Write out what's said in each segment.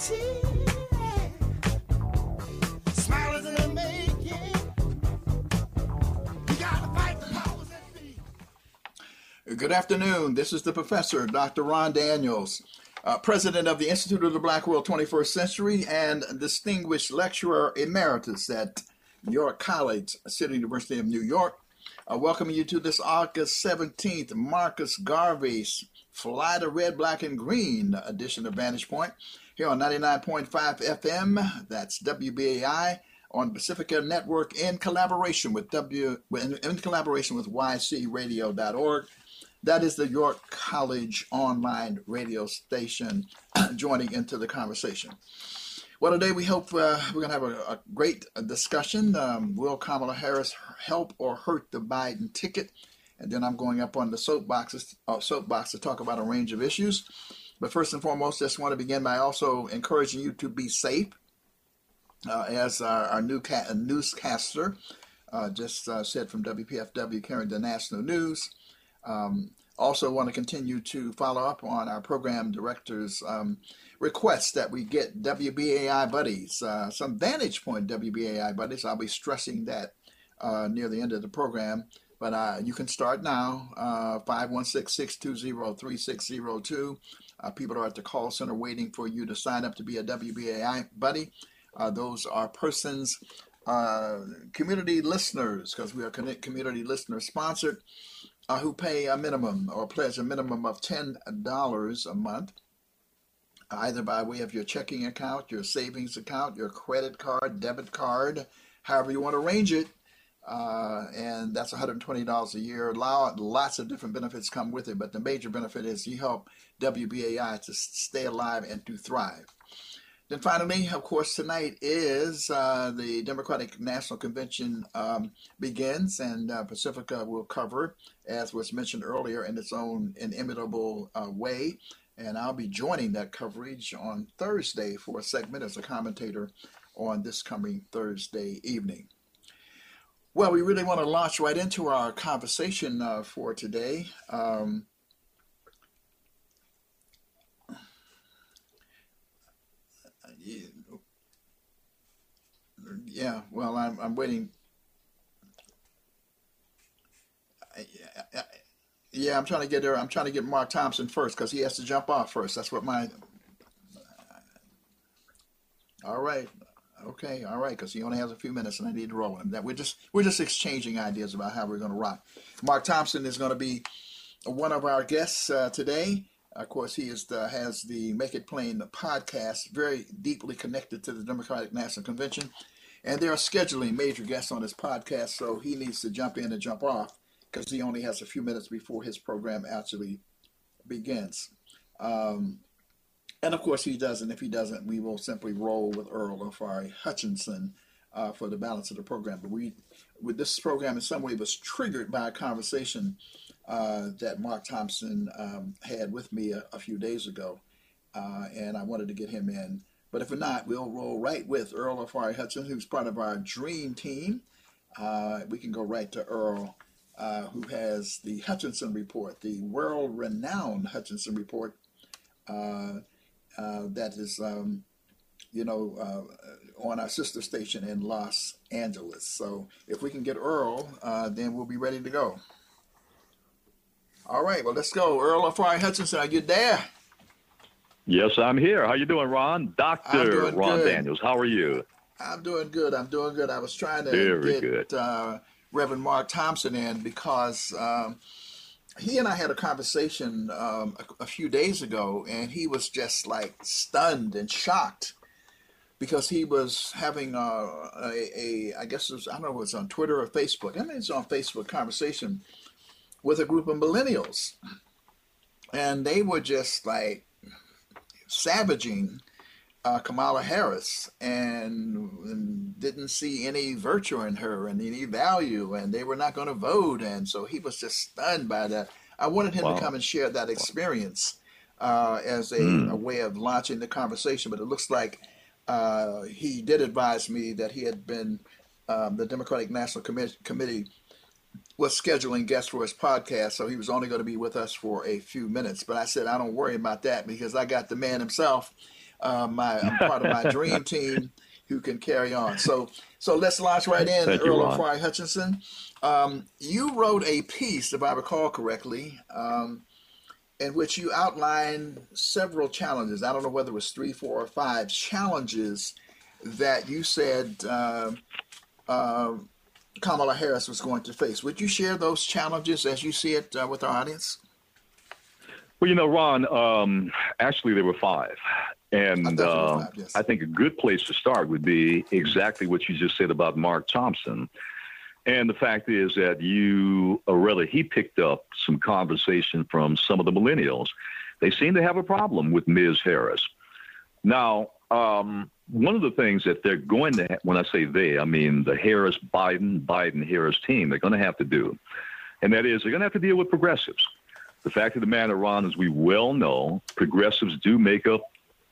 Good afternoon. This is the professor, Dr. Ron Daniels, president of the Institute of the Black World 21st Century and distinguished lecturer emeritus at York College, City University of New York. Welcoming you to this August 17th, Marcus Garvey's Fly the Red, Black, and Green edition of Vantage Point here on 99.5 FM. That's WBAI on Pacifica Network in collaboration with YCRadio.org. That is the York College online radio station joining into the conversation. Well, today we hope we're going to have a great discussion. Will Kamala Harris help or hurt the Biden ticket? And then I'm going up on the soapbox to talk about a range of issues. But first and foremost, just want to begin by also encouraging you to be safe. As our new newscaster just said from WPFW, carrying the national news. Also want to continue to follow up on our program director's requests that we get WBAI buddies, some Vantage Point WBAI buddies. I'll be stressing that near the end of the program, but you can start now, 516-620-3602. People are at the call center waiting for you to sign up to be a WBAI buddy. Those are persons, community listeners, because we are community listener sponsored, who pay a minimum or pledge a minimum of $10 a month, either by way of your checking account, your savings account, your credit card, debit card, however you want to arrange it. And that's $120 a year. Lots of different benefits come with it, but the major benefit is you help WBAI to stay alive and to thrive. Then finally, of course, tonight is the Democratic National Convention begins, and Pacifica will cover, as was mentioned earlier, in its own inimitable way. And I'll be joining that coverage on Thursday for a segment as a commentator on this coming Thursday evening. Well, we really want to launch right into our conversation for today. Yeah, well, I'm waiting. Yeah, I'm trying to get there. I'm trying to get Mark Thompson first because he has to jump off first. That's what my. All right. Okay. All right. Because he only has a few minutes, and I need to roll him. That we're just exchanging ideas about how we're going to rock. Mark Thompson is going to be one of our guests today. Of course, he has the Make It Plain podcast, very deeply connected to the Democratic National Convention. And they are scheduling major guests on his podcast, so he needs to jump in and jump off because he only has a few minutes before his program actually begins. And of course, he doesn't. If he doesn't, we will simply roll with Earl Afari Hutchinson for the balance of the program. But with this program, in some way, was triggered by a conversation that Mark Thompson had with me a few days ago, and I wanted to get him in. But if not, we'll roll right with Earl Afari Hutchinson, who's part of our dream team. We can go right to Earl, who has the Hutchinson Report, the world-renowned Hutchinson Report that is, on our sister station in Los Angeles. So if we can get Earl, then we'll be ready to go. All right, well, let's go. Earl Afari Hutchinson, are you there? Yes, I'm here. How you doing, Ron? Dr. Ron good. Daniels, how are you? I'm doing good. I was trying to get Reverend Mark Thompson in because he and I had a conversation a few days ago, and he was just like stunned and shocked because he was having I guess it was, I don't know if it was on Twitter or Facebook. I mean, it's on Facebook conversation with a group of millennials, and they were just like savaging Kamala Harris and didn't see any virtue in her and any value, and they were not going to vote. And so he was just stunned by that. I wanted him to come and share that experience as a way of launching the conversation, but it looks like he did advise me that he had been, the Democratic National Committee was scheduling guests for his podcast, so he was only going to be with us for a few minutes. But I said, I don't worry about that because I got the man himself, I'm part of my dream team who can carry on. So let's launch right in. Thank you, Earl Ron. Ofari Hutchinson. You wrote a piece, if I recall correctly, in which you outlined several challenges. I don't know whether it was 3, 4, or 5 challenges that you said Kamala Harris was going to face. Would you share those challenges as you see it with our audience? Well, Ron, actually there were 5. And Yes. I think a good place to start would be exactly what you just said about Mark Thompson. And the fact is that he picked up some conversation from some of the millennials. They seem to have a problem with Ms. Harris. Now, one of the things that they're going to, when I say they, I mean the Biden-Harris team, they're going to have to do, and that is they're going to have to deal with progressives. The fact of the matter, Ron, as we well know, progressives do make up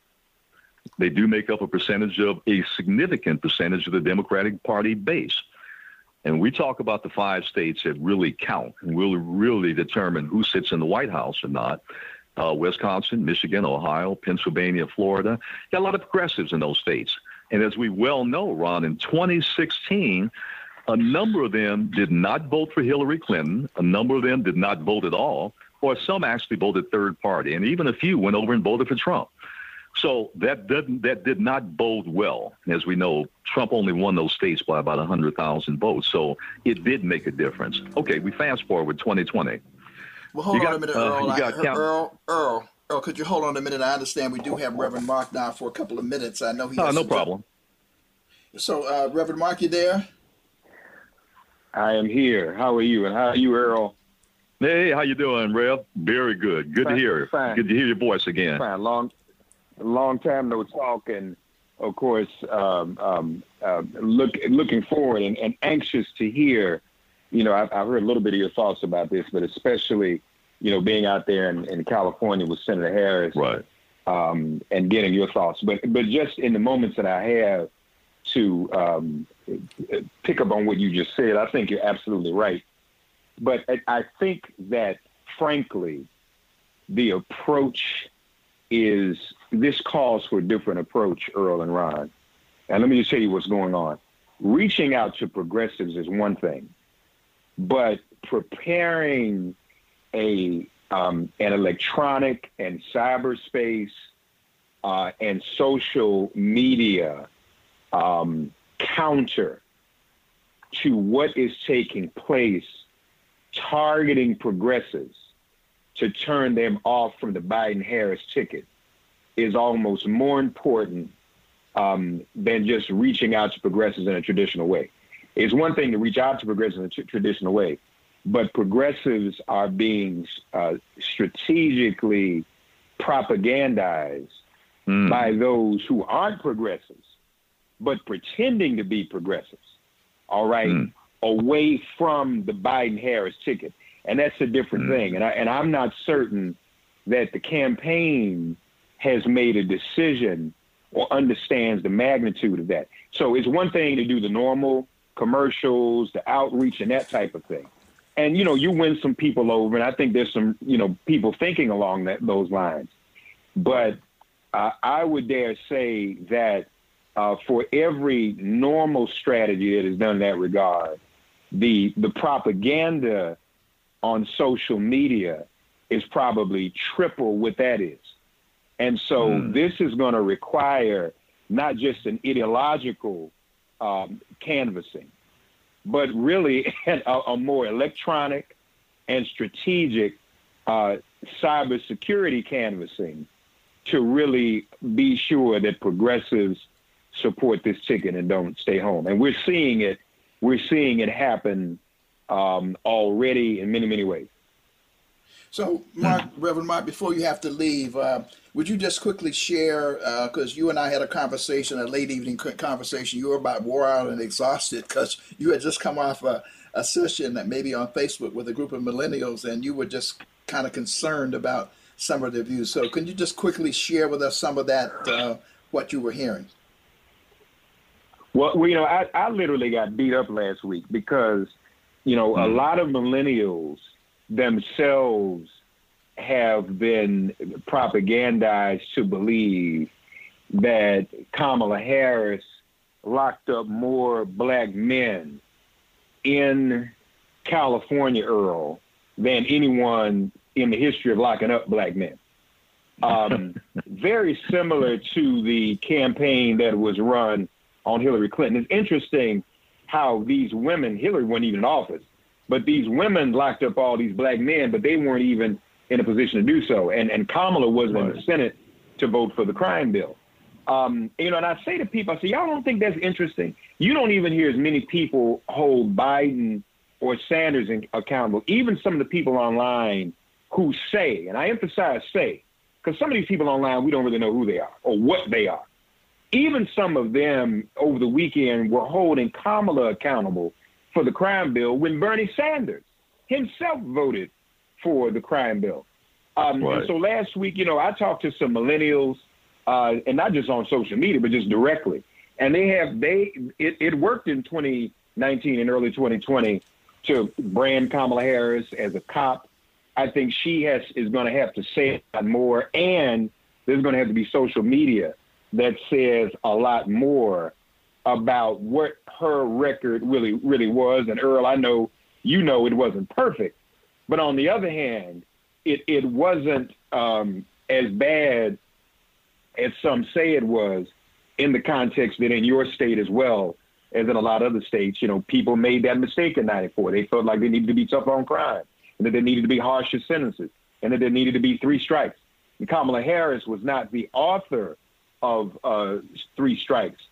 a significant percentage of the Democratic Party base. And we talk about the 5 states that really count and will really determine who sits in the White House or not. Wisconsin, Michigan, Ohio, Pennsylvania, Florida. Got a lot of progressives in those states. And as we well know, Ron, in 2016, a number of them did not vote for Hillary Clinton. A number of them did not vote at all, or some actually voted third party. And even a few went over and voted for Trump. So that did not bode well. As we know, Trump only won those states by about 100,000 votes. So it did make a difference. Okay, we fast forward 2020. Well, hold on a minute, Earl. Earl, could you hold on a minute? I understand we do have Reverend Mark now for a couple of minutes. I know he has no problem. So, Reverend Mark, you there? I am here. How are you? And how are you, Earl? Hey, how you doing, Rev? Very good. Good to hear. Fine. Good to hear your voice again. Fine. Long time no talk, and of course, looking forward and anxious to hear. I've heard a little bit of your thoughts about this, but especially, being out there in California with Senator Harris, right, and getting your thoughts. But just in the moments that I have to pick up on what you just said, I think you're absolutely right. But I think that, frankly, the approach this calls for a different approach, Earl and Ron. And let me just tell you what's going on. Reaching out to progressives is one thing, but preparing an electronic and cyberspace and social media counter to what is taking place, targeting progressives to turn them off from the Biden-Harris ticket, is almost more important than just reaching out to progressives in a traditional way. It's one thing to reach out to progressives in a traditional way, but progressives are being strategically propagandized by those who aren't progressives, but pretending to be progressives, all right, away from the Biden-Harris ticket. And that's a different thing. And I'm not certain that the campaign has made a decision or understands the magnitude of that. So it's one thing to do the normal commercials, the outreach, and that type of thing. And, you win some people over, and I think there's some, people thinking along those lines. But I would dare say that for every normal strategy that is done in that regard, the propaganda on social media is probably triple what that is. And so this is going to require not just an ideological canvassing, but really a more electronic and strategic cybersecurity canvassing to really be sure that progressives support this ticket and don't stay home. And we're seeing it. We're seeing it happen already in many, many ways. So, Reverend Mark, before you have to leave, would you just quickly share, because you and I had a late evening conversation, you were about wore out and exhausted because you had just come off a session that maybe on Facebook with a group of millennials, and you were just kind of concerned about some of their views. So can you just quickly share with us some of that, what you were hearing? Well, I literally got beat up last week because, a lot of millennials themselves have been propagandized to believe that Kamala Harris locked up more black men in California, Earl, than anyone in the history of locking up black men. Very similar to the campaign that was run on Hillary Clinton. It's interesting how these women, Hillary wasn't even in office, but these women locked up all these black men, but they weren't even in a position to do so. And Kamala wasn't in the Senate to vote for the crime bill. And I say to people, I say, y'all don't think that's interesting? You don't even hear as many people hold Biden or Sanders accountable. Even some of the people online who say, and I emphasize say, because some of these people online, we don't really know who they are or what they are. Even some of them over the weekend were holding Kamala accountable for the crime bill when Bernie Sanders himself voted for the crime bill. And so last week, I talked to some millennials, and not just on social media, but just directly. And it worked in 2019 and early 2020 to brand Kamala Harris as a cop. I think she is going to have to say a lot more, and there's going to have to be social media that says a lot more about what her record really was. And Earl, I know it wasn't perfect, but on the other hand, it wasn't as bad as some say it was, in the context that in your state as well as in a lot of other states, people made that mistake in '94. They felt like they needed to be tough on crime, and that there needed to be harsher sentences, and that there needed to be 3 strikes. And Kamala Harris was not the author of 3 strikes,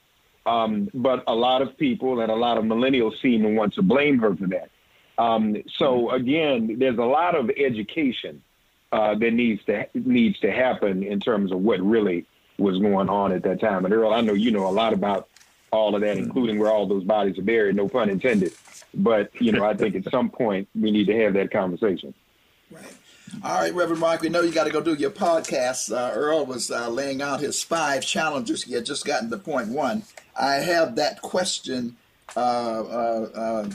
but a lot of people and a lot of millennials seem to want to blame her for that. So again, there's a lot of education that needs to happen in terms of what really was going on at that time. And Earl, I know you know a lot about all of that, including where all those bodies are buried, no pun intended. But, I think at some point we need to have that conversation. Right. All right, Reverend Mark, we know you got to go do your podcast. Earl was laying out his 5 challenges. He had just gotten to point 1. I have that question, Earl,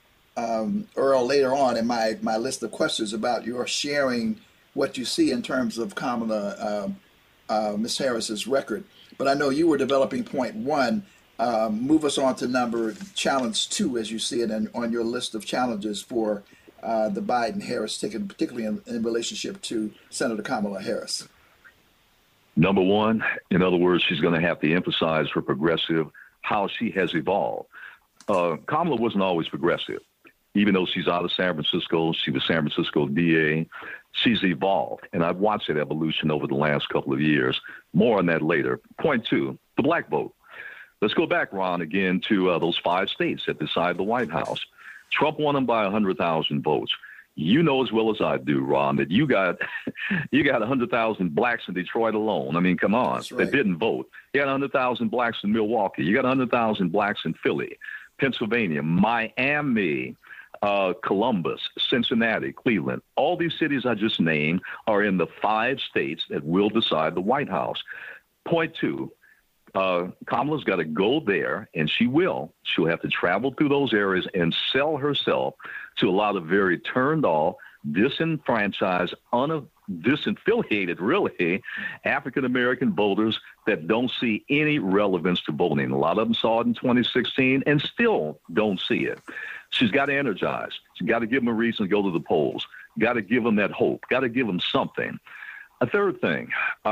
later on in my list of questions about your sharing what you see in terms of Kamala, Ms. Harris's record. But I know you were developing point 1. Move us on to challenge 2, as you see it on your list of challenges for the Biden-Harris ticket, particularly in relationship to Senator Kamala Harris. Number 1, in other words, she's going to have to emphasize her progressive, how she has evolved. Kamala wasn't always progressive. Even though she's out of San Francisco, she was San Francisco DA, she's evolved. And I've watched that evolution over the last couple of years. More on that later. Point 2, the black vote. Let's go back, Ron, again to those 5 states that decide the White House. Trump won them by 100,000 votes. You know as well as I do, Ron, that you got 100,000 blacks in Detroit alone. I mean, come on, right. That didn't vote. You got 100,000 blacks in Milwaukee. You got 100,000 blacks in Philly, Pennsylvania, Miami, Columbus, Cincinnati, Cleveland. All these cities I just named are in the 5 states that will decide the White House. Point 2. Kamala's got to go there, and she will. She'll have to travel through those areas and sell herself to a lot of very turned off, disenfranchised, disaffiliated, really, African-American voters that don't see any relevance to voting. A lot of them saw it in 2016 and still don't see it. She's got to energize. She's got to give them a reason to go to the polls. Got to give them that hope. Got to give them something. A third thing,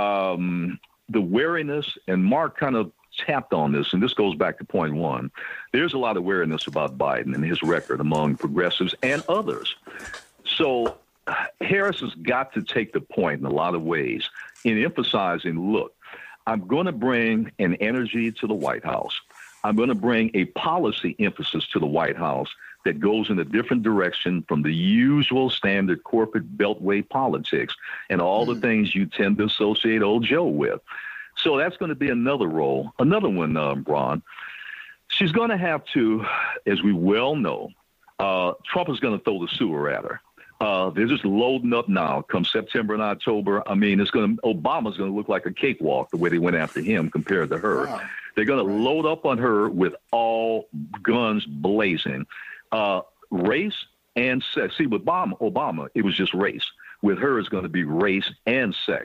the wariness, and Mark kind of tapped on this, and this goes back to point 1. There's a lot of wariness about Biden and his record among progressives and others. So Harris has got to take the point in a lot of ways in emphasizing, look, I'm going to bring an energy to the White House. I'm going to bring a policy emphasis to the White House that goes in a different direction from the usual standard corporate beltway politics and all the things you tend to associate old Joe with. So that's going to be another role. Another one, Ron, she's going to have to, as we well know, Trump is going to throw the sewer at her. They're just loading up now. Come September and October, I mean, Obama's going to look like a cakewalk the way they went after him compared to her. Wow. They're going to load up on her with all guns blazing. Race and sex. See, with Obama, it was just race. With her, it's going to be race and sex.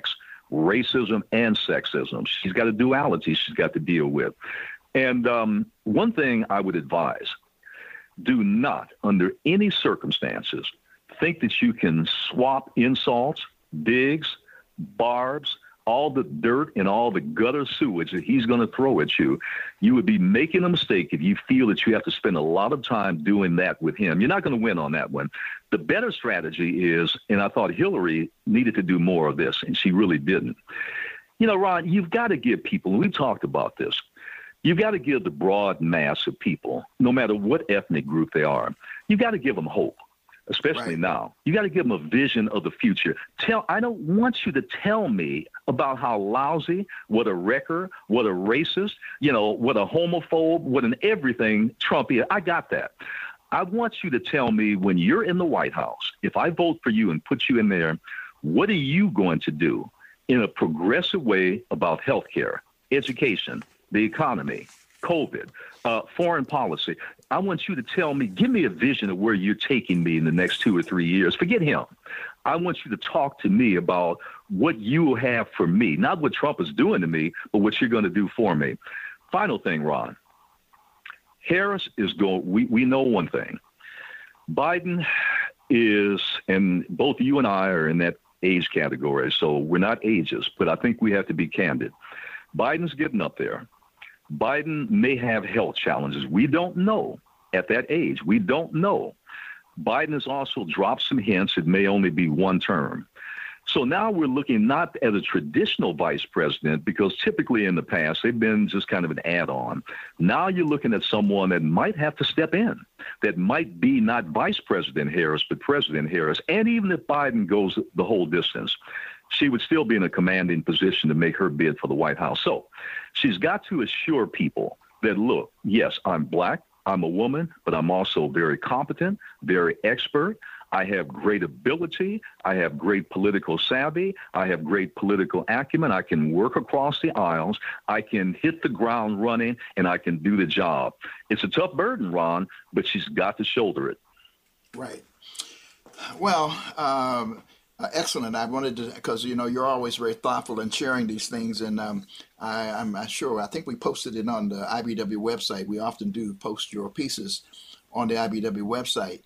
racism and sexism. She's got a duality she's got to deal with. And one thing I would advise, do not, under any circumstances, think that you can swap insults, digs, barbs, all the dirt and all the gutter sewage that he's going to throw at you. You would be making a mistake if you feel that you have to spend a lot of time doing that with him. You're not going to win on that one. The better strategy is, and I thought Hillary needed to do more of this, and she really didn't. You know, Ron, you've got to give people, and we talked about this, you've got to give the broad mass of people, no matter what ethnic group they are, you've got to give them hope. Especially right now. You got to give them a vision of the future. I don't want you to tell me about how lousy, what a wrecker, what a racist, what a homophobe, what an everything Trump is. I got that. I want you to tell me when you're in the White House, if I vote for you and put you in there, what are you going to do in a progressive way about healthcare, education, the economy, COVID, foreign policy? I want you to tell me, give me a vision of where you're taking me in the next 2 or 3 years. Forget him. I want you to talk to me about what you have for me, not what Trump is doing to me, but what you're going to do for me. Final thing, Ron. Harris is going, we know one thing. Biden is, and both you and I are in that age category, so we're not ageist, but I think we have to be candid. Biden's getting up there. Biden may have health challenges. We don't know at that age. We don't know. Biden has also dropped some hints it may only be one term. So now we're looking not at a traditional vice president, because typically in the past they've been just kind of an add-on. Now you're looking at someone that might have to step in, that might be not Vice President Harris, but President Harris. And even if Biden goes the whole distance, she would still be in a commanding position to make her bid for the White House. So she's got to assure people that, look, yes, I'm black, I'm a woman, but I'm also very competent, very expert. I have great ability. I have great political savvy. I have great political acumen. I can work across the aisles. I can hit the ground running, and I can do the job. It's a tough burden, Ron, but she's got to shoulder it. Right. Well, excellent. I wanted to, because you're always very thoughtful in sharing these things, and I'm sure. I think we posted it on the IBEW website. We often do post your pieces on the IBEW website,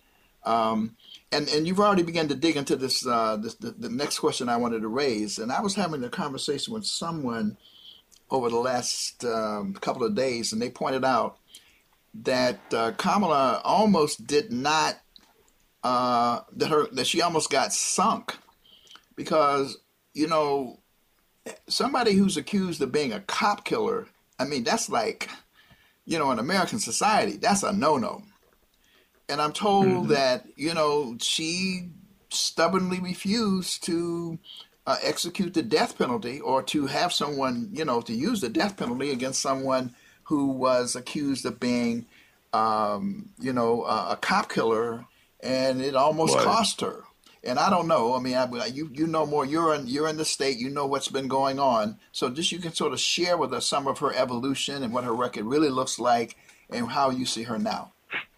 and you've already begun to dig into this. The next question I wanted to raise, and I was having a conversation with someone over the last couple of days, and they pointed out that Kamala almost did not. That she almost got sunk because, somebody who's accused of being a cop killer, I mean, that's like, in American society, that's a no-no. And I'm told that, she stubbornly refused to execute the death penalty, or to have someone, to use the death penalty against someone who was accused of being, a cop killer. And it almost cost her. And I don't know. I mean, you know more. You're in the state. You know what's been going on. So just you can sort of share with us some of her evolution and what her record really looks like, and how you see her now.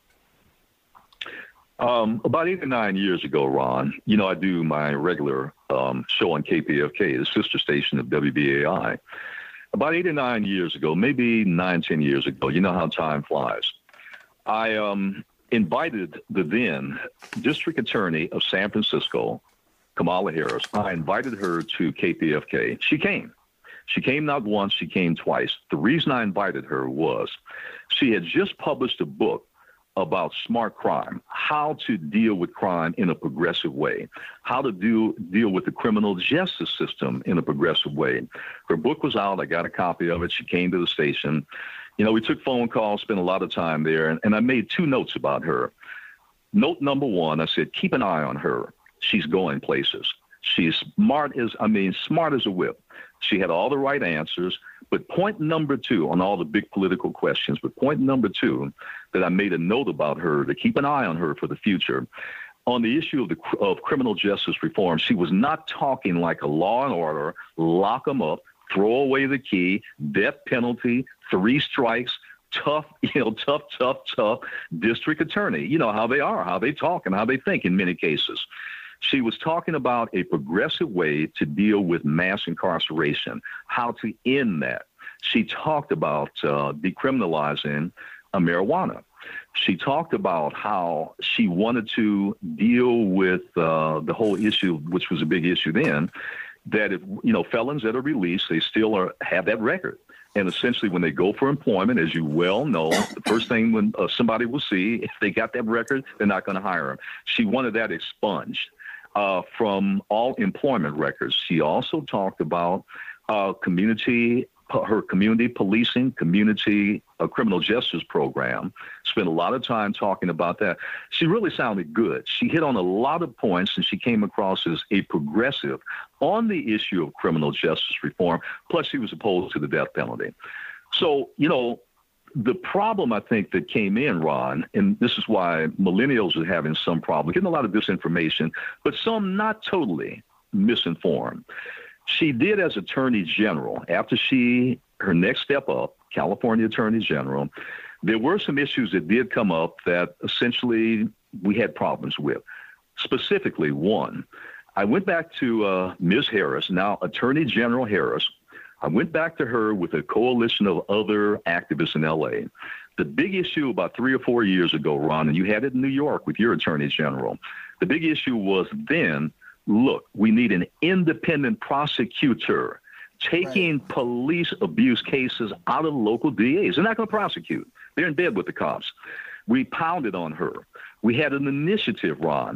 About 8 or 9 years ago, Ron, I do my regular show on KPFK, the sister station of WBAI. About 8 or 9 years ago, maybe 9, 10 years ago, you know how time flies. I invited the then district attorney of San Francisco, Kamala Harris. I invited her to KPFK. She came. She came not once, she came twice. The reason I invited her was she had just published a book about smart crime, how to deal with crime in a progressive way, how to deal with the criminal justice system in a progressive way. Her book was out. I got a copy of it. She came to the station. We took phone calls, spent a lot of time there, and I made 2 notes about her. Note number 1, I said, keep an eye on her. She's going places. She's smart as a whip. She had all the right answers. But point number 2 on all the big political questions, but point number 2 that I made a note about her, to keep an eye on her for the future. On the issue of criminal justice reform, she was not talking like a Law and Order, lock them up, throw away the key, death penalty, 3 strikes, tough district attorney. You know how they are, how they talk, and how they think in many cases. She was talking about a progressive way to deal with mass incarceration, how to end that. She talked about decriminalizing marijuana. She talked about how she wanted to deal with the whole issue, which was a big issue then, that if, felons that are released, they still have that record. And essentially, when they go for employment, as you well know, the first thing when somebody will see, if they got that record, they're not going to hire them. She wanted that expunged from all employment records. She also talked about her community policing, community criminal justice program. Spent a lot of time talking about that. She really sounded good. She hit on a lot of points, and she came across as a progressive on the issue of criminal justice reform. Plus, she was opposed to the death penalty. So, the problem I think that came in, Ron, and this is why millennials are having some problem, getting a lot of disinformation, but some not totally misinformed. She did as Attorney General, after her next step up, California Attorney General, there were some issues that did come up that essentially we had problems with. Specifically, one, I went back to Ms. Harris, now Attorney General Harris. I went back to her with a coalition of other activists in L.A. The big issue about 3 or 4 years ago, Ron, and you had it in New York with your Attorney General, the big issue was then, look, we need an independent prosecutor taking police abuse cases out of local DAs. They're not going to prosecute. They're in bed with the cops. We pounded on her. We had an initiative, Ron.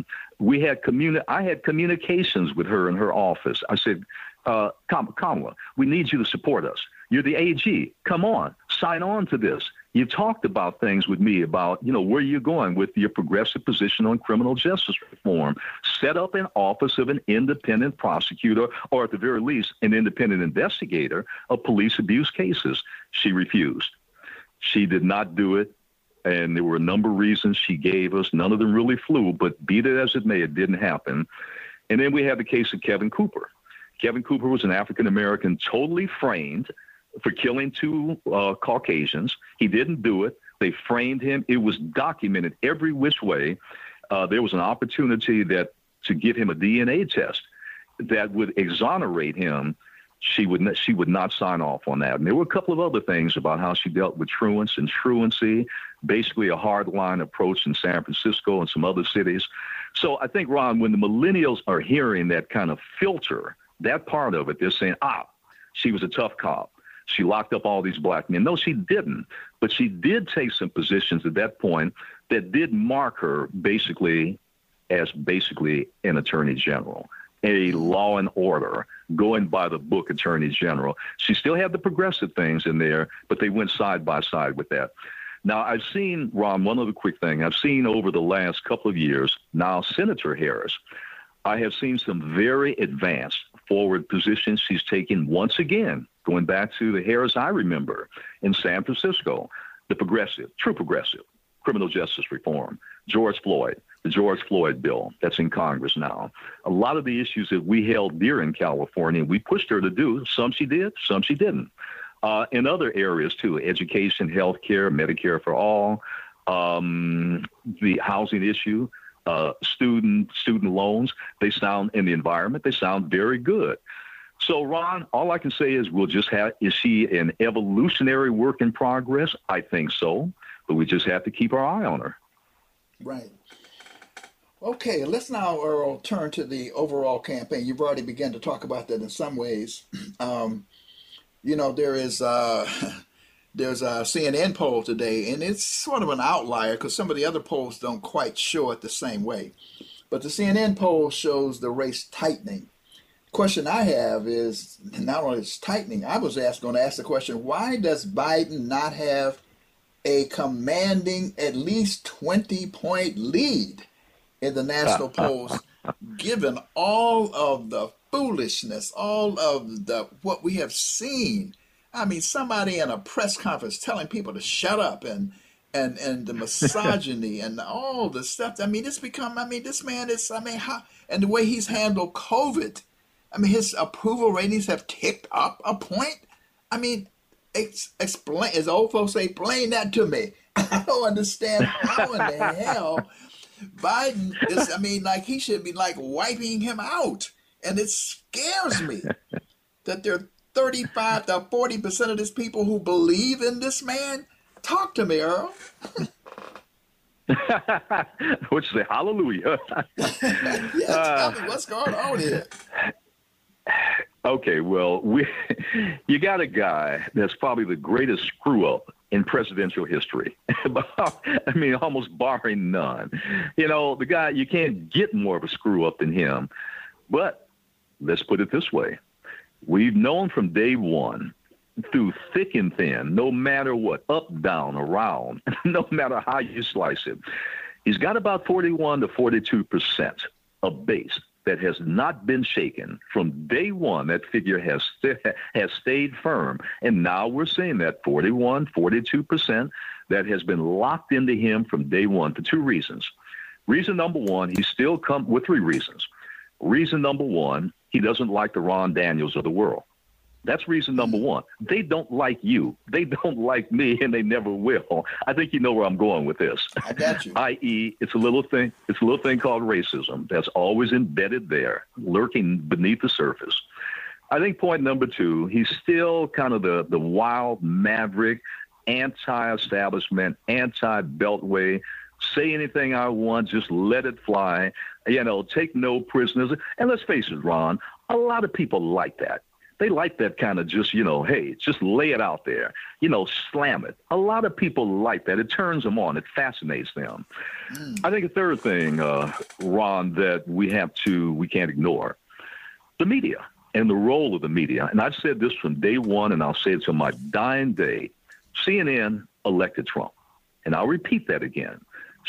I had communications with her in her office. I said, Kamala, we need you to support us. You're the AG. Come on, sign on to this. You talked about things with me about, where you're going with your progressive position on criminal justice reform. Set up an office of an independent prosecutor, or at the very least, an independent investigator of police abuse cases. She refused. She did not do it. And there were a number of reasons she gave us. None of them really flew, but be that as it may, it didn't happen. And then we have the case of Kevin Cooper. Kevin Cooper was an African-American totally framed for killing 2 Caucasians. He didn't do it. They framed him. It was documented every which way. There was an opportunity to give him a DNA test that would exonerate him. She would not sign off on that. And there were a couple of other things about how she dealt with truants and truancy, basically a hardline approach in San Francisco and some other cities. So I think, Ron, when the millennials are hearing that kind of filter, that part of it, they're saying, she was a tough cop. She locked up all these black men. No, she didn't. But she did take some positions at that point that did mark her basically as an attorney general, a law and order, going by the book attorney general. She still had the progressive things in there, but they went side by side with that. Now, I've seen, Ron, one other quick thing. I've seen over the last couple of years, now Senator Harris, I have seen some very advanced forward positions she's taken once again, going back to the Harris I remember in San Francisco, the true progressive, criminal justice reform, the George Floyd bill that's in Congress now. A lot of the issues that we held dear in California, we pushed her to do. Some she did, some she didn't. In other areas, too, education, healthcare, Medicare for all, the housing issue, student loans, they sound in the environment, they sound very good. So, Ron, all I can say is is she an evolutionary work in progress? I think so, but we just have to keep our eye on her. Right. Okay, let's now, Earl, turn to the overall campaign. You've already begun to talk about that in some ways. There's a CNN poll today, and it's sort of an outlier because some of the other polls don't quite show it the same way. But the CNN poll shows the race tightening. The question I have is, not only is tightening, I was going to ask the question, why does Biden not have a commanding at least 20-point lead in the national polls, given all of the foolishness, all of what we have seen? I mean, somebody in a press conference telling people to shut up and the misogyny and all the stuff. I mean, this man is, how, and the way he's handled COVID, his approval ratings have ticked up a point. Explain, as old folks say, explain that to me. I don't understand how in the hell Biden is, I mean, like he should be like wiping him out. And it scares me that there are 35 to 40% of these people who believe in this man. Talk to me, Earl. What you say? Hallelujah. Tell me what's going on here. Okay, well, you got a guy that's probably the greatest screw up in presidential history. I mean, almost barring none. You know, the guy, you can't get more of a screw up than him. But let's put it this way. We've known from day one, through thick and thin, no matter what, up, down, around, no matter how you slice it, he's got about 41 to 42% of base that has not been shaken from day one. That figure has stayed firm. And now we're seeing that 41, 42% that has been locked into him from day one for two reasons. Reason number one, he's still come with three reasons. Reason number one, he doesn't like the Ron Daniels of the world. That's reason number one. They don't like you. They don't like me, and they never will. I think you know where I'm going with this. I got you. I.e., it's a little thing called racism that's always embedded there, lurking beneath the surface. I think point number two, he's still kind of the wild maverick, anti-establishment, anti-beltway, say anything I want, just let it fly, take no prisoners. And let's face it, Ron, a lot of people like that. They like that kind of just, hey, just lay it out there, slam it. A lot of people like that. It turns them on. It fascinates them. I think a third thing, Ron, that we can't ignore, the media and the role of the media. And I've said this from day one, and I'll say it till my dying day. CNN elected Trump. And I'll repeat that again.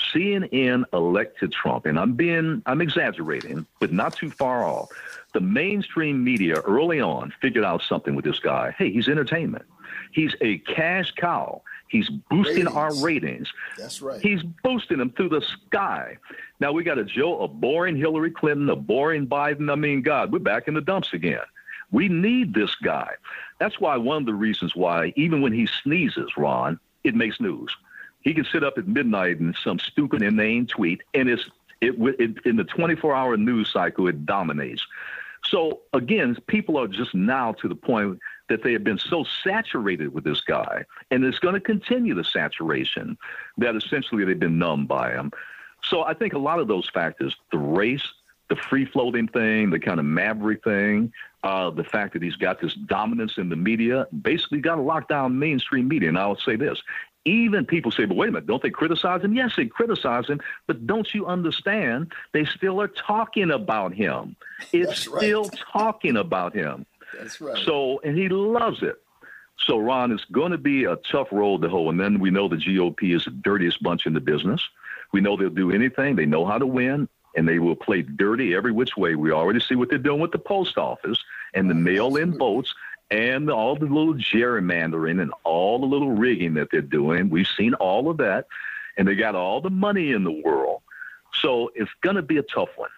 CNN elected Trump, and I'm exaggerating, but not too far off. The mainstream media early on figured out something with this guy. Hey, he's entertainment. He's a cash cow. He's boosting our ratings. That's right. He's boosting them through the sky. Now we got a boring Hillary Clinton, a boring Biden. I mean, God, we're back in the dumps again. We need this guy. That's why one of the reasons why, even when he sneezes, Ron, it makes news. He can sit up at midnight and some stupid inane tweet, and in the 24-hour news cycle, it dominates. So, again, people are just now to the point that they have been so saturated with this guy, and it's going to continue the saturation, that essentially they've been numbed by him. So I think a lot of those factors, the race, the free-floating thing, the kind of maverick thing, the fact that he's got this dominance in the media, basically got to lock down mainstream media. And I would say this. Even people say, but wait a minute, don't they criticize him? Yes, they criticize him, but don't you understand? They still are talking about him. It's still talking about him. That's right. So, and he loves it. So, Ron, it's going to be a tough road to hoe. And then we know the GOP is the dirtiest bunch in the business. We know they'll do anything. They know how to win, and they will play dirty every which way. We already see what they're doing with the post office and the mail-in votes. And all the little gerrymandering and all the little rigging that they're doing. We've seen all of that. And they got all the money in the world. So it's going to be a tough one.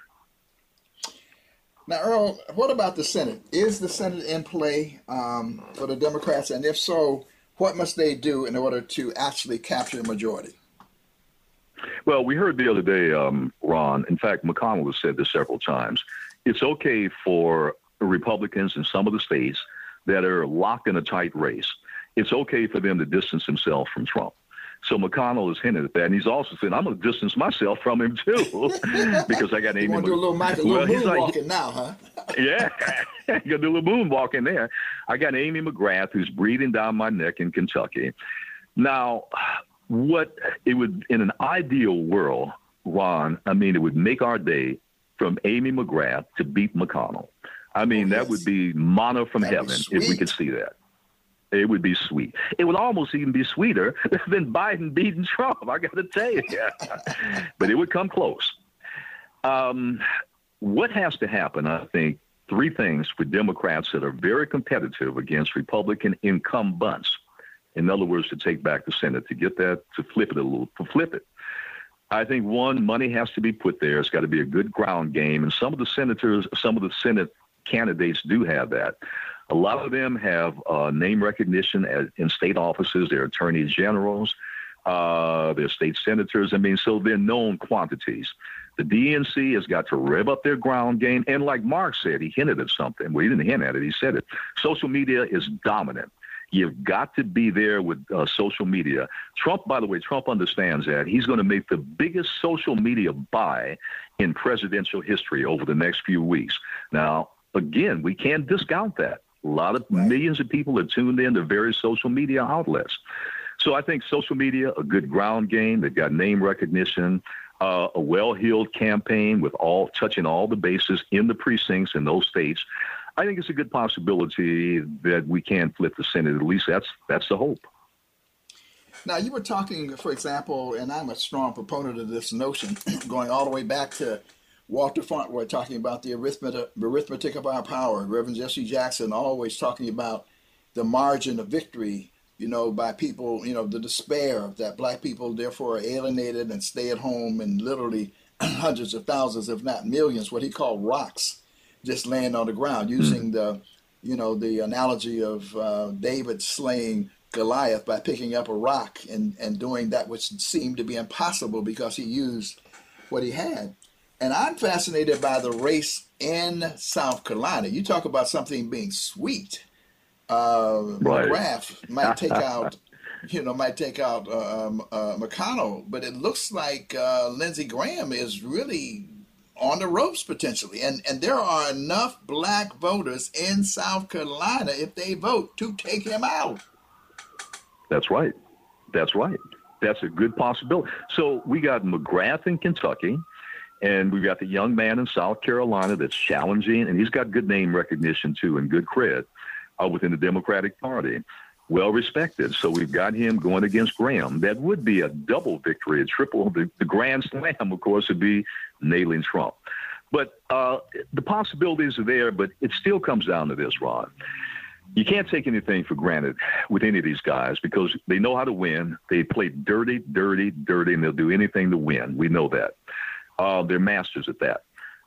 Now, Earl, what about the Senate? Is the Senate in play for the Democrats? And if so, what must they do in order to actually capture the majority? Well, we heard the other day, Ron, in fact, McConnell has said this several times. It's okay for Republicans in some of the states that are locked in a tight race. It's okay for them to distance themselves from Trump. So McConnell has hinted at that, and he's also said, I'm going to distance myself from him, too, because I got Amy. You want to do a little moonwalking now, huh? Yeah, you got to do a little moonwalking there. I got Amy McGrath, who's breathing down my neck in Kentucky. Now, what it would, in an ideal world, Ron, I mean, it would make our day from Amy McGrath to beat McConnell. I mean, that would be manna from heaven if we could see that. It would be sweet. It would almost even be sweeter than Biden beating Trump, I got to tell you. But it would come close. What has to happen, I think, three things for Democrats that are very competitive against Republican incumbents. In other words, to take back the Senate, to get that, to flip it. I think, one, money has to be put there. It's got to be a good ground game. And some of the Senate candidates do have that. A lot of them have name recognition in state offices. They're attorney generals. They're state senators. I mean, so they're known quantities. The DNC has got to rev up their ground game. And like Mark said, he hinted at something. Well, he didn't hint at it. He said it. Social media is dominant. You've got to be there with social media. Trump, by the way, Trump understands that. He's going to make the biggest social media buy in presidential history over the next few weeks. Now, again, we can't discount that. A lot of millions of people are tuned in to various social media outlets. So I think social media, a good ground game. They've got name recognition, a well-heeled campaign with touching all the bases in the precincts in those states. I think it's a good possibility that we can flip the Senate. At least that's the hope. Now, you were talking, for example, and I'm a strong proponent of this notion, going all the way back to Walter Fauntleroy talking about the arithmetic of our power. Reverend Jesse Jackson always talking about the margin of victory, by people, the despair that black people therefore are alienated and stay at home, and literally hundreds of thousands, if not millions, what he called rocks, just laying on the ground, using the analogy of David slaying Goliath by picking up a rock and doing that which seemed to be impossible because he used what he had. And I'm fascinated by the race in South Carolina. You talk about something being sweet. McGrath might take out, McConnell, but it looks like Lindsey Graham is really on the ropes potentially. And there are enough black voters in South Carolina, if they vote, to take him out. That's right. That's a good possibility. So we got McGrath in Kentucky, and we've got the young man in South Carolina that's challenging, and he's got good name recognition too and good cred within the Democratic Party. Well respected. So we've got him going against Graham. That would be a double victory, a triple. The grand slam, of course, would be nailing Trump. But the possibilities are there, but it still comes down to this, Ron. You can't take anything for granted with any of these guys because they know how to win. They play dirty, and they'll do anything to win. We know that. They're masters at that.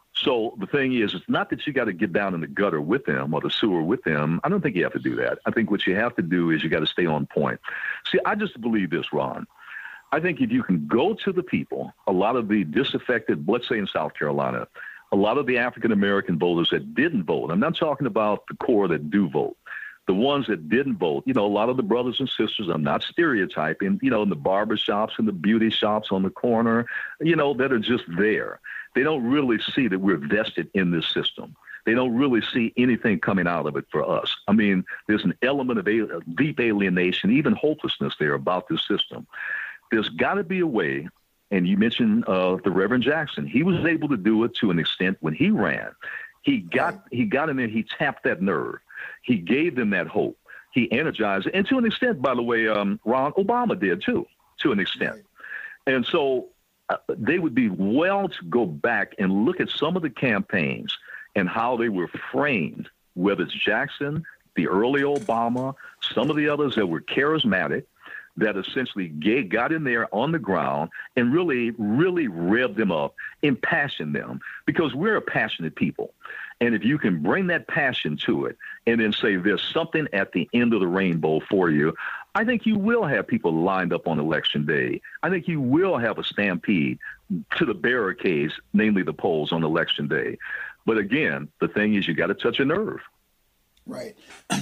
So the thing is, it's not that you got to get down in the gutter with them or the sewer with them. I don't think you have to do that. I think what you have to do is you got to stay on point. See, I just believe this, Ron. I think if you can go to the people, a lot of the disaffected, let's say in South Carolina, a lot of the African-American voters that didn't vote, I'm not talking about the core that do vote, the ones that didn't vote, a lot of the brothers and sisters, I'm not stereotyping, in the barber shops and the beauty shops on the corner, that are just there. They don't really see that we're vested in this system. They don't really see anything coming out of it for us. I mean, there's an element of deep alienation, even hopelessness there about this system. There's got to be a way, and you mentioned the Reverend Jackson. He was able to do it to an extent when he ran. He got in there, he tapped that nerve. He gave them that hope. He energized it. And to an extent, by the way, Ron, Obama did too, to an extent. And so they would be well to go back and look at some of the campaigns and how they were framed, whether it's Jackson, the early Obama, some of the others that were charismatic, that essentially got in there on the ground and really revved them up, impassioned them, because we're a passionate people. And if you can bring that passion to it and then say there's something at the end of the rainbow for you, I think you will have people lined up on Election Day. I think you will have a stampede to the barricades, namely the polls on Election Day. But again, the thing is you got to touch a nerve. Right.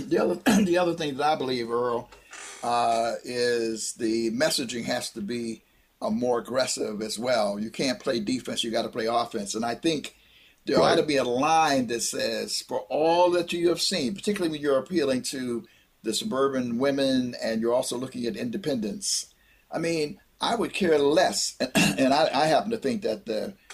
The other thing that I believe, Earl, is the messaging has to be more aggressive as well. You can't play defense, you got to play offense. And I think there ought to be a line that says, for all that you have seen, particularly when you're appealing to the suburban women and you're also looking at independence. I mean, I would care less, and I happen to think that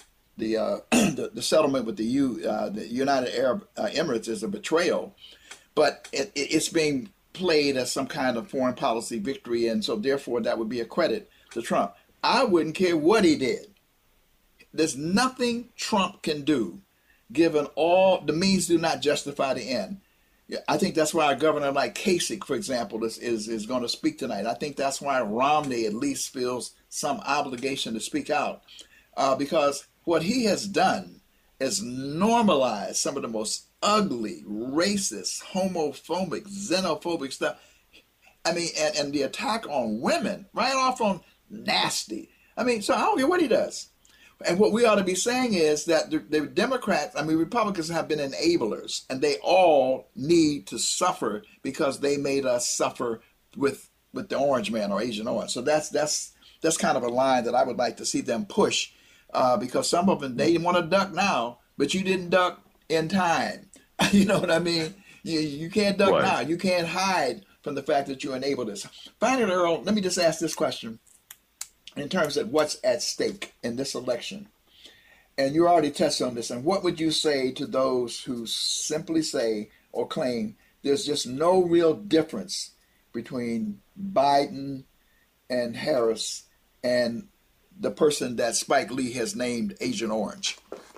the settlement with the United Arab Emirates is a betrayal, but it's being played as some kind of foreign policy victory, and so therefore that would be a credit to Trump. I wouldn't care what he did. There's nothing Trump can do, given all the means do not justify the end. I think that's why a governor like Kasich, for example, is going to speak tonight. I think that's why Romney at least feels some obligation to speak out, because what he has done is normalize some of the most ugly, racist, homophobic, xenophobic stuff. I mean, and the attack on women, right off on nasty. I mean, so I don't care what he does. And what we ought to be saying is that the Democrats, I mean, Republicans have been enablers, and they all need to suffer because they made us suffer with the orange man or Agent Orange. So that's kind of a line that I would like to see them push, because some of them, they want to duck now, but you didn't duck in time. You know what I mean? You can't duck now. You can't hide from the fact that you enabled this. Finally, Earl, let me just ask this question in terms of what's at stake in this election. And you already touched on this. And what would you say to those who simply say or claim there's just no real difference between Biden and Harris and the person that Spike Lee has named Agent Orange?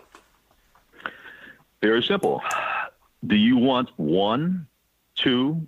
Very simple. Do you want 1, 2,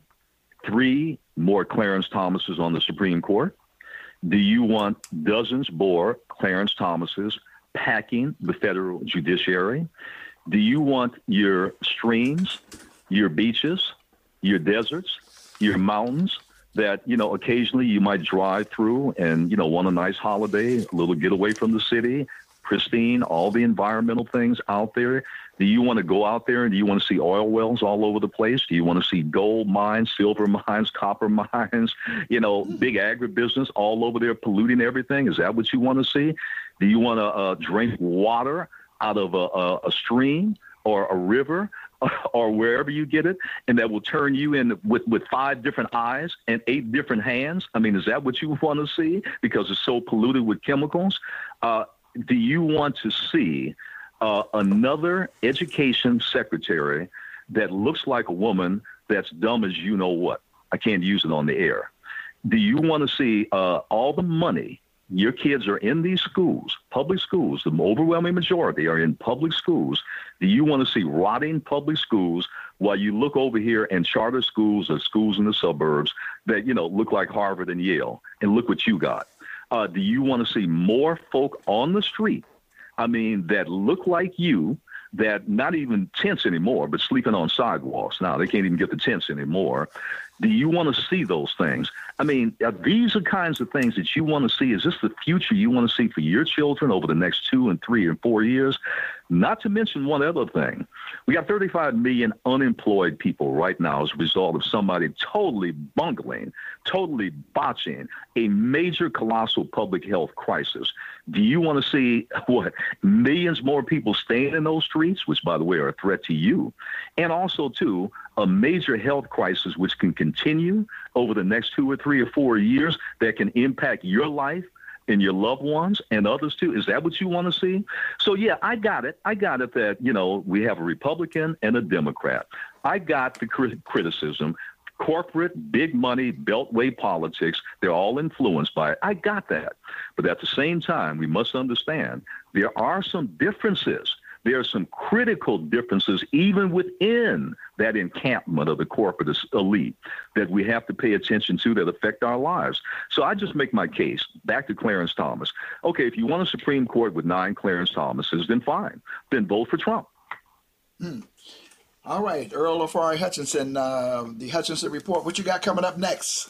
3 more Clarence Thomases on the Supreme Court? Do you want dozens more Clarence Thomases packing the federal judiciary? Do you want your streams, your beaches, your deserts, your mountains that, occasionally you might drive through and, want a nice holiday, a little getaway from the city, pristine, all the environmental things out there? Do you want to go out there and do you want to see oil wells all over the place? Do you want to see gold mines, silver mines, copper mines, big agribusiness all over there polluting everything? Is that what you want to see? Do you want to drink water out of a stream or a river or wherever you get it, and that will turn you in with 5 different eyes and 8 different hands? I mean, is that what you want to see because it's so polluted with chemicals? Do you want to see another education secretary that looks like a woman that's dumb as you know what? I can't use it on the air. Do you want to see all the money? Your kids are in these schools, public schools. The overwhelming majority are in public schools. Do you want to see rotting public schools while you look over here and charter schools or schools in the suburbs that, look like Harvard and Yale? And look what you got. Do you want to see more folk on the street, that look like you, that not even tents anymore, but sleeping on sidewalks? Now, they can't even get the tents anymore. Do you want to see those things? These are kinds of things that you want to see. Is this the future you want to see for your children over the next 2 and 3 and 4 years? Not to mention one other thing. We got 35 million unemployed people right now as a result of somebody totally bungling, totally botching a major, colossal public health crisis. Do you want to see millions more people staying in those streets, which, by the way, are a threat to you? And also, too, a major health crisis which can continue over the next 2 or 3 or 4 years that can impact your life and your loved ones and others too. Is that what you want to see? So, yeah, I got it that, we have a Republican and a Democrat. I got the criticism. Corporate, big money, beltway politics, they're all influenced by it. I got that. But at the same time, we must understand there are some differences. There are some critical differences even within that encampment of the corporate elite that we have to pay attention to that affect our lives. So I just make my case back to Clarence Thomas. Okay, if you want a Supreme Court with 9 Clarence Thomases, then fine. Then vote for Trump. All right, Earl Afari Hutchinson, the Hutchinson Report. What you got coming up next?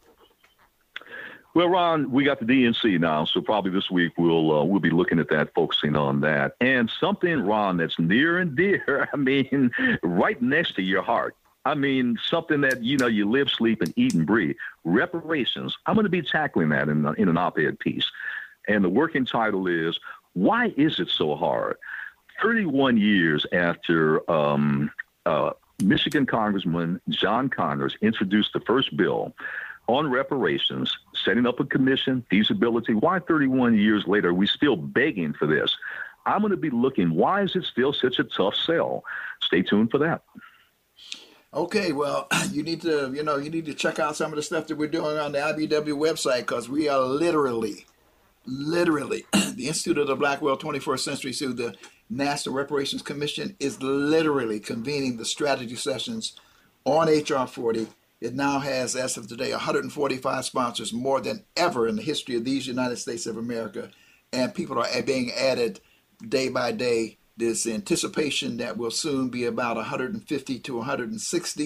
Well, Ron, we got the DNC now, so probably this week we'll be looking at that, focusing on that. And something, Ron, that's near and dear, right next to your heart. Something that, you live, sleep, and eat and breathe. Reparations. I'm going to be tackling that in an op-ed piece. And the working title is, Why Is It So Hard? 31 years after Michigan Congressman John Conyers introduced the first bill on reparations, setting up a commission, feasibility. Why 31 years later are we still begging for this? I'm going to be looking, why is it still such a tough sell? Stay tuned for that. Okay, well, you need to check out some of the stuff that we're doing on the IBW website, because we are literally, the Institute of the Black World 21st Century, through the National Reparations Commission, is literally convening the strategy sessions on H.R. 40. It now has, as of today, 145 sponsors, more than ever in the history of these United States of America. And people are being added day by day. There's anticipation that will soon be about 150 to 160.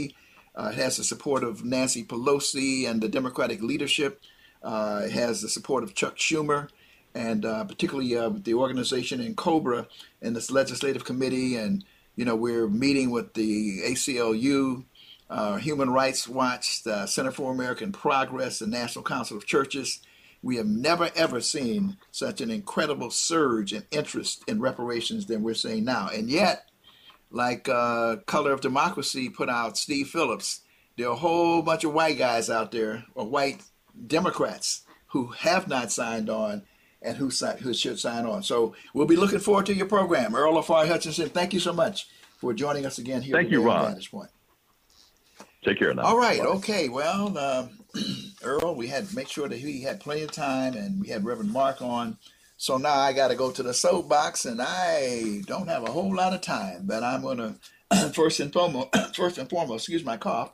It has the support of Nancy Pelosi and the Democratic leadership. It has the support of Chuck Schumer, and particularly the organization in Cobra and this legislative committee. And, we're meeting with the ACLU, Human Rights Watch, the Center for American Progress, the National Council of Churches. We have never, ever seen such an incredible surge in interest in reparations than we're seeing now. And yet, like Color of Democracy put out, Steve Phillips, there are a whole bunch of white guys out there, or white Democrats, who have not signed on and who should sign on. So we'll be looking forward to your program. Earl Afari Hutchinson, thank you so much for joining us again here Thank you, Ron. Vantage Point. Take care now. All right. Okay. Well, Earl, we had to make sure that he had plenty of time, and we had Reverend Mark on. So now I got to go to the soapbox, and I don't have a whole lot of time, but I'm going to first and foremost, excuse my cough,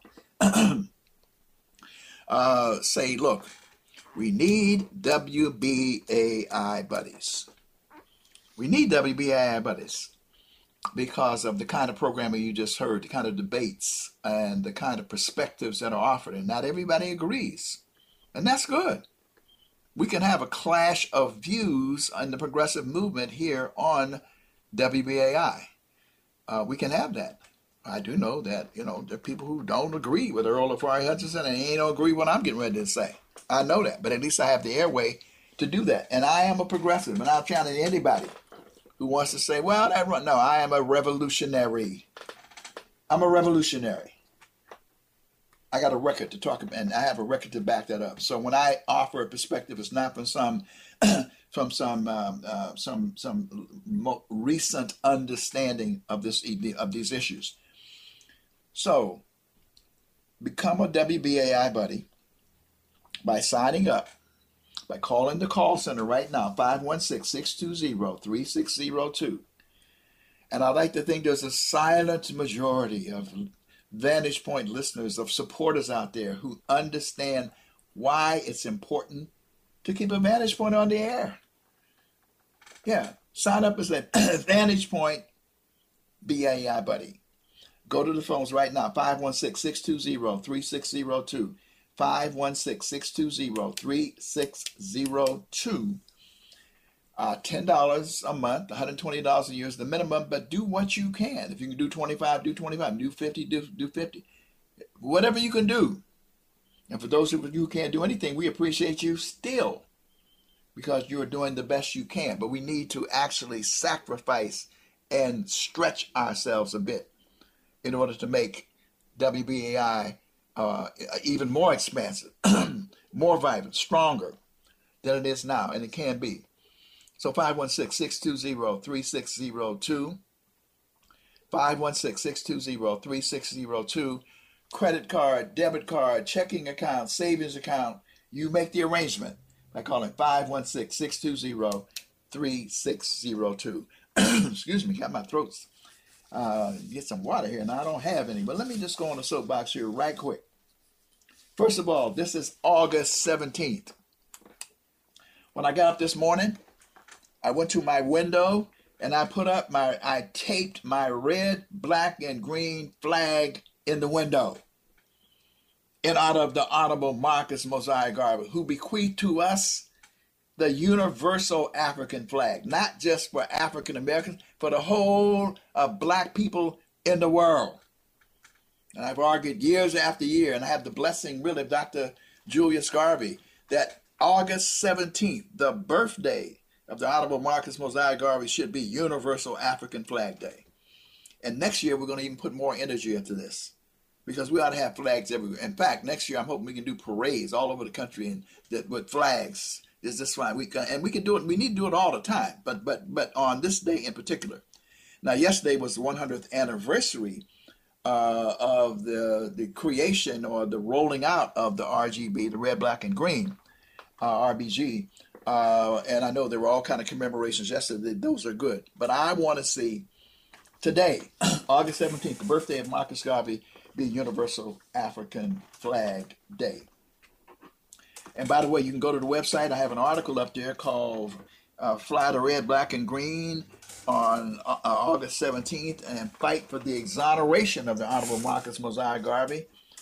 say, look, we need WBAI buddies. We need WBAI buddies because of the kind of programming you just heard, the kind of debates and the kind of perspectives that are offered. And not everybody agrees. And that's good. We can have a clash of views on the progressive movement here on WBAI. We can have that. I do know that, there are people who don't agree with Earl Afari Hutchinson, and they don't agree with what I'm getting ready to say. I know that, but at least I have the airway to do that. And I am a progressive, and I'll challenge anybody who wants to say, well, no, I am a revolutionary. I'm a revolutionary. I got a record to talk about, and I have a record to back that up. So when I offer a perspective, it's not from some recent understanding of these issues. So become a WBAI buddy by signing up, by calling the call center right now, 516-620-3602. And I like to think there's a silent majority of Vantage Point listeners, of supporters out there who understand why it's important to keep a Vantage Point on the air. Yeah, sign up as a Vantage Point BAI buddy. Go to the phones right now, 516-620-3602. 516-620-3602. $10 a month, $120 a year is the minimum, but do what you can. If you can do 25, do 25. Do 50, do 50. Whatever you can do. And for those of you who can't do anything, we appreciate you still, because you're doing the best you can. But we need to actually sacrifice and stretch ourselves a bit in order to make WBAI even more expansive, more vibrant, stronger than it is now, and it can be. So 516-620-3602, 516-620-3602, credit card, debit card, checking account, savings account. You make the arrangement by calling 516-620-3602. Excuse me, got my throat. Get some water here. Now, I don't have any, but let me just go on the soapbox here right quick. First of all, this is August 17th. When I got up this morning, I went to my window and I taped my red, black, and green flag in the window in honor of the Honorable Marcus Mosiah Garvey, who bequeathed to us the universal African flag, not just for African Americans, for the whole of black people in the world. And I've argued years after year, and I have the blessing really of Dr. Julius Garvey, that August 17th, the birthday of the Honorable Marcus Mosiah Garvey, should be Universal African Flag Day. And next year, we're going to even put more energy into this, because we ought to have flags everywhere. In fact, next year, I'm hoping we can do parades all over the country and with flags. Is this fine? We can do it. We need to do it all the time, but on this day in particular. Now, yesterday was the 100th anniversary of the creation or the rolling out of the RGB, the red, black, and green, RBG. And I know there were all kind of commemorations yesterday. Those are good. But I want to see today, August 17th, the birthday of Marcus Garvey, be Universal African Flag Day. And by the way, you can go to the website. I have an article up there called Fly the Red, Black, and Green on August 17th and fight for the exoneration of the Honorable Marcus Mosiah Garvey.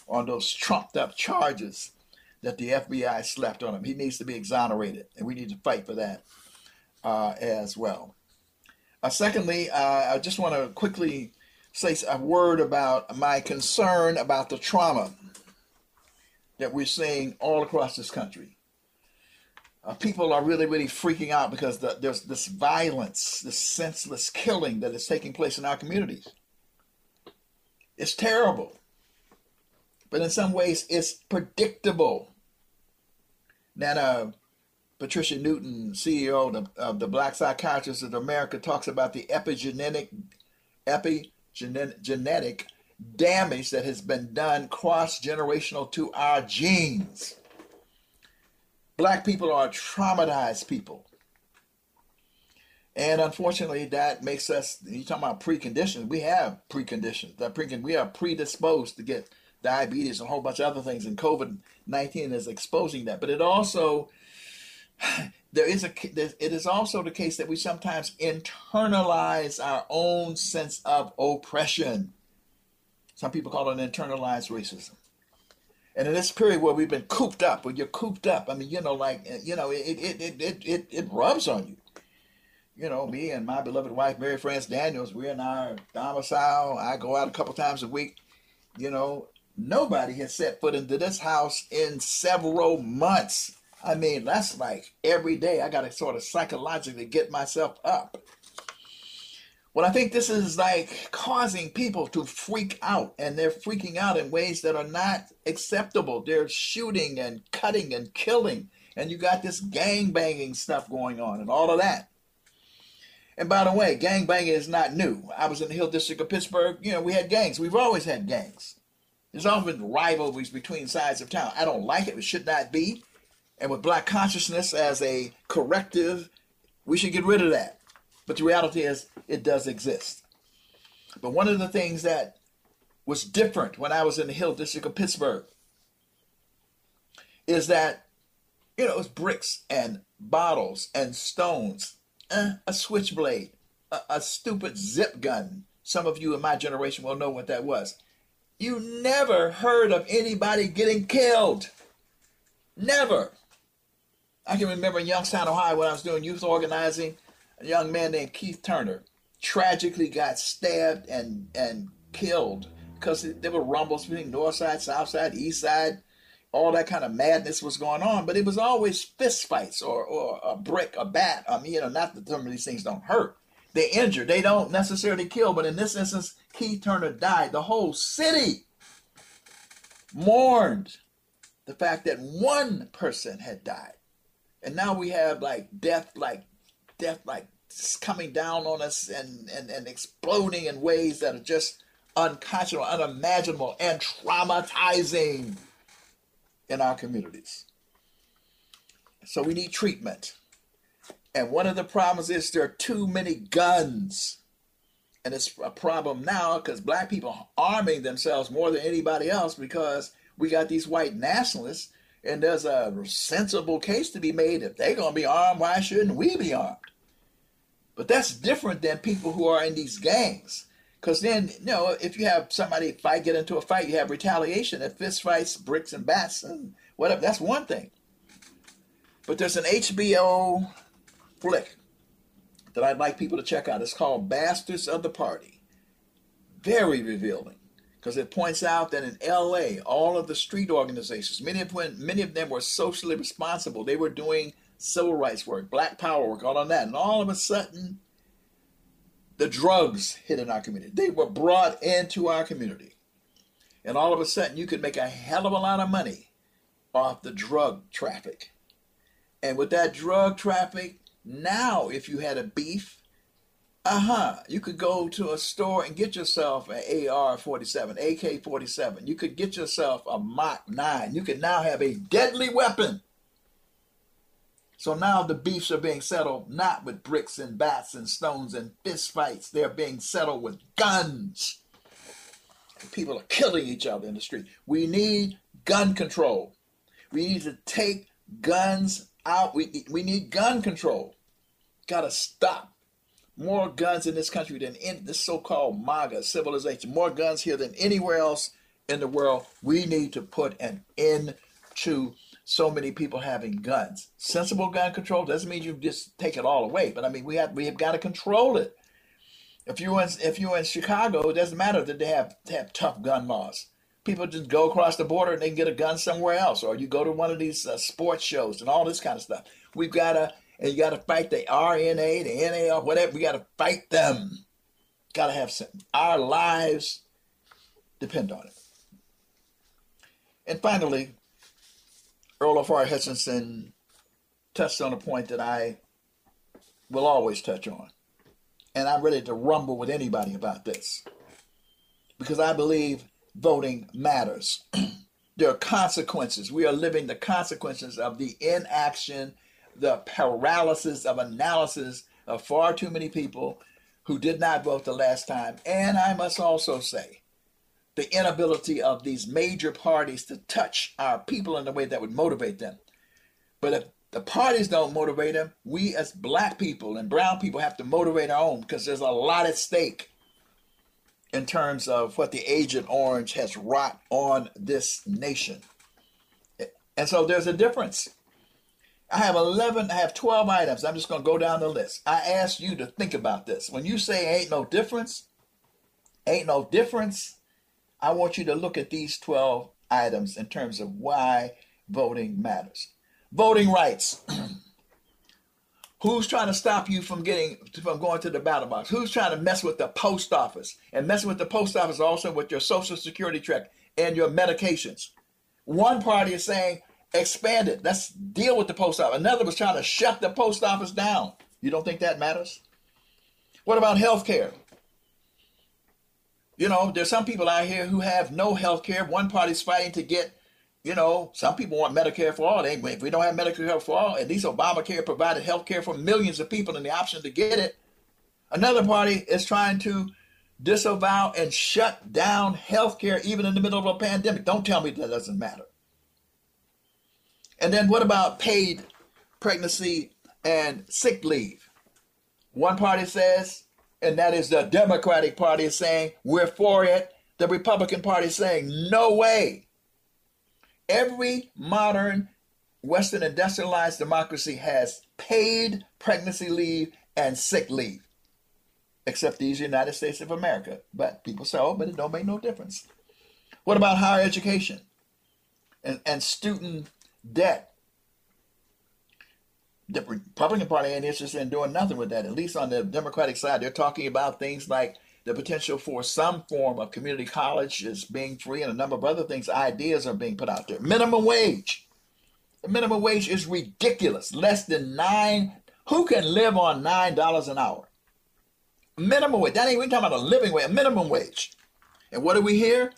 on those trumped up charges that the FBI slapped on him. He needs to be exonerated, and we need to fight for that as well. Secondly, I just want to quickly say a word about my concern about the trauma that we're seeing all across this country. People are really, really freaking out because there's this violence, this senseless killing that is taking place in our communities. It's terrible, but in some ways it's predictable. Now, Patricia Newton, CEO of the Black Psychiatrists of America, talks about the epigenetic damage that has been done cross-generational to our genes. Black people are traumatized people. And unfortunately, that makes us, you're talking about preconditions, we have preconditions. We are predisposed to get diabetes and a whole bunch of other things, and COVID-19 is exposing that. But it also, it is also the case that we sometimes internalize our own sense of oppression. Some people call it internalized racism. And in this period where we've been cooped up, when you're cooped up, I mean, it rubs on you. Me and my beloved wife, Mary France Daniels, we're in our domicile. I go out a couple times a week. Nobody has set foot into this house in several months. I mean, that's like every day I got to sort of psychologically get myself up. Well, I think this is like causing people to freak out, and they're freaking out in ways that are not acceptable. They're shooting and cutting and killing, and you got this gang banging stuff going on and all of that. And by the way, gang banging is not new. I was in the Hill District of Pittsburgh. We had gangs. We've always had gangs. There's often rivalries between sides of town. I don't like it. It should not be. And with Black consciousness as a corrective, we should get rid of that. But the reality is, it does exist. But one of the things that was different when I was in the Hill District of Pittsburgh is that, it was bricks and bottles and stones, a switchblade, a stupid zip gun. Some of you in my generation will know what that was. You never heard of anybody getting killed. Never. I can remember in Youngstown, Ohio, when I was doing youth organizing, a young man named Keith Turner tragically got stabbed and killed because there were rumbles between north side, south side, east side. All that kind of madness was going on, but it was always fist fights or a brick, a bat. I mean, not that some of these things don't hurt. They injure. They don't necessarily kill, but in this instance, Keith Turner died. The whole city mourned the fact that one person had died. And now we have death coming down on us and exploding in ways that are just unconscionable, unimaginable, and traumatizing in our communities. So we need treatment. And one of the problems is there are too many guns. And it's a problem now because Black people are arming themselves more than anybody else because we got these white nationalists, and there's a sensible case to be made. If they're going to be armed, why shouldn't we be armed? But that's different than people who are in these gangs. Because then, if you have somebody get into a fight, you have retaliation, and fist fights, bricks and bats, and whatever. That's one thing. But there's an HBO flick that I'd like people to check out. It's called Bastards of the Party. Very revealing, because it points out that in L.A., all of the street organizations, many of them were socially responsible. They were doing civil rights work, Black Power work, all on that. And all of a sudden, the drugs hit in our community. They were brought into our community. And all of a sudden, you could make a hell of a lot of money off the drug traffic. And with that drug traffic, now if you had a beef, you could go to a store and get yourself an AR-47, AK-47. You could get yourself a Mach 9. You could now have a deadly weapon. So now the beefs are being settled not with bricks and bats and stones and fist fights. They're being settled with guns. And people are killing each other in the street. We need gun control. We need to take guns out. We need gun control. Got to stop. More guns in this country than in this so-called MAGA civilization. More guns here than anywhere else in the world. We need to put an end to so many people having guns. Sensible gun control doesn't mean you just take it all away, but I mean we have got to control it. If you're in Chicago, it doesn't matter that they have tough gun laws. People just go across the border and they can get a gun somewhere else, or you go to one of these sports shows and all this kind of stuff. You got to fight the RNA, the NAR, whatever. We got to fight them. Got to have our lives depend on it. And finally, Earl of R. Hutchinson touched on a point that I will always touch on. And I'm ready to rumble with anybody about this. Because I believe voting matters. There are consequences. We are living the consequences of the inaction, the paralysis of analysis of far too many people who did not vote the last time. And I must also say, the inability of these major parties to touch our people in a way that would motivate them. But if the parties don't motivate them, we as black people and brown people have to motivate our own, because there's a lot at stake in terms of what the Agent Orange has wrought on this nation. And so there's a difference. I have 12 items. I'm just going to go down the list. I ask you to think about this. When you say ain't no difference, I want you to look at these 12 items in terms of why voting matters. Voting rights. Who's trying to stop you from going to the ballot box? Who's trying to mess with the post office? And messing with the post office also with your Social Security check and your medications. One party is saying, expand it. Let's deal with the post office. Another was trying to shut the post office down. You don't think that matters? What about health care? You know, there's some people out here who have no health care. One party's fighting to get, some people want Medicare for all. If we don't have Medicare for all, at least Obamacare provided health care for millions of people and the option to get it. Another party is trying to disavow and shut down health care even in the middle of a pandemic. Don't tell me that doesn't matter. And then what about paid pregnancy and sick leave? One party says, and that is the Democratic Party is saying, we're for it. The Republican Party is saying, no way. Every modern Western industrialized democracy has paid pregnancy leave and sick leave, except these United States of America. But people say, but it don't make no difference. What about higher education and student debt? The Republican Party ain't interested in doing nothing with that. At least on the Democratic side, they're talking about things like the potential for some form of community college is being free, and a number of other things, ideas are being put out there. Minimum wage. The minimum wage is ridiculous. Less than $9. Who can live on $9 an hour? Minimum wage. That ain't, we're talking about a living wage, a minimum wage. And what do we hear?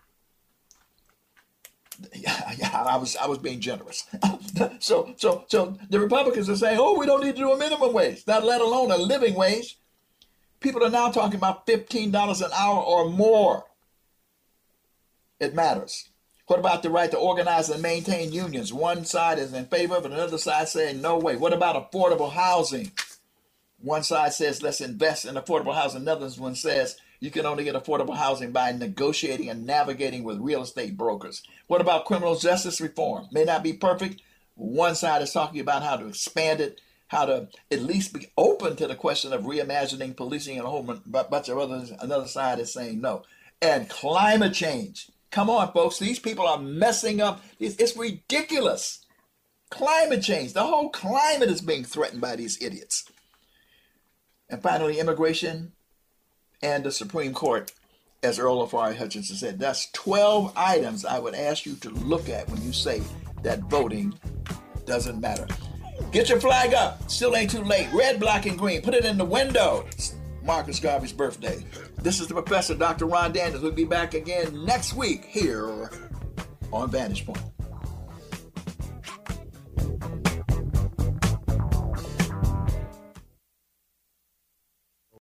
Yeah, I was being generous. So the Republicans are saying, we don't need to do a minimum wage, not let alone a living wage. People are now talking about $15 an hour or more. It matters. What about the right to organize and maintain unions? One side is in favor of it, another side saying no way. What about affordable housing? One side says let's invest in affordable housing. Another one says you can only get affordable housing by negotiating and navigating with real estate brokers. What about criminal justice reform? May not be perfect. One side is talking about how to expand it, how to at least be open to the question of reimagining policing and a whole bunch of others. Another side is saying no. And climate change. Come on, folks. These people are messing up. It's ridiculous. Climate change. The whole climate is being threatened by these idiots. And finally, immigration and the Supreme Court, as Earl of R. Hutchinson said. That's 12 items I would ask you to look at when you say that voting doesn't matter. Get your flag up. Still ain't too late. Red, black, and green. Put it in the window. It's Marcus Garvey's birthday. This is the Professor, Dr. Ron Daniels. We'll be back again next week here on Vantage Point.